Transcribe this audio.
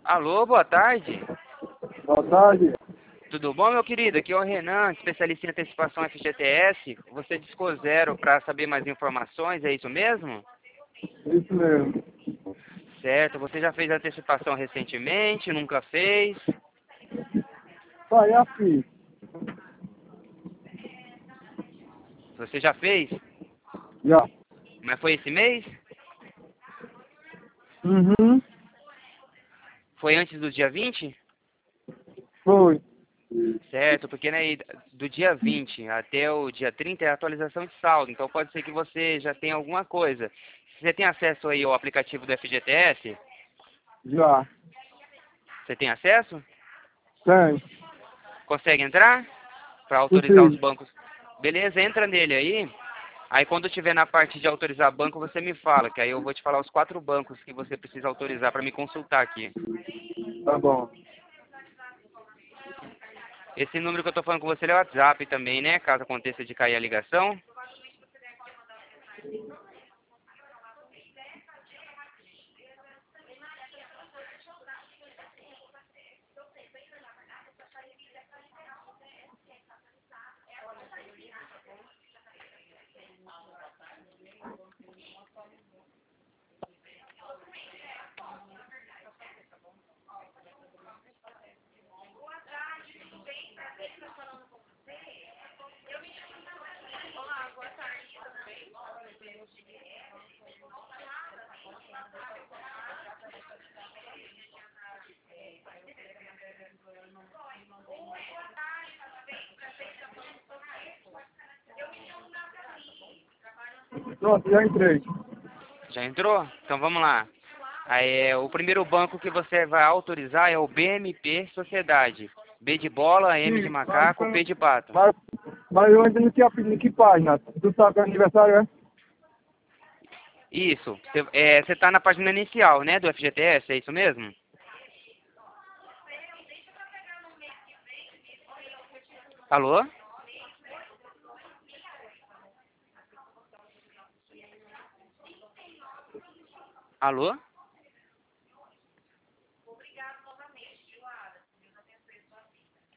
Alô, boa tarde. Boa tarde. Tudo bom, meu querido? Aqui é o Renan, especialista em antecipação FGTS. Você discou zero para saber mais informações, é isso mesmo? Isso mesmo. Certo. Você já fez antecipação recentemente? Nunca fez? Pai, assim. Você já fez? Já. Mas foi esse mês? Uhum. Foi antes do dia 20? Foi. Certo, porque né, do dia 20 até o dia 30 é a atualização de saldo. Então pode ser que você já tenha alguma coisa. Você tem acesso aí ao aplicativo do FGTS? Já. Você tem acesso? Tem. Consegue entrar? Para autorizar os Consigo. bancos. Beleza, entra nele aí. Aí quando tiver na parte de autorizar banco, você me fala, que aí eu vou te falar os 4 bancos que você precisa autorizar para me consultar aqui. Tá bom. Esse número que eu tô falando com você é o WhatsApp também, né? Caso aconteça de cair a ligação. Pronto, já entrei. Já entrou? Então vamos lá. Aí, o primeiro banco que você vai autorizar é o BMP Sociedade. B de bola, M de Sim, mas, macaco, P de pato. mas, mas eu ainda não tinha pedido que página. Tu sabe que é aniversário, é? Isso. Você tá na página inicial, né, do FGTS, é isso mesmo? Alô? Alô?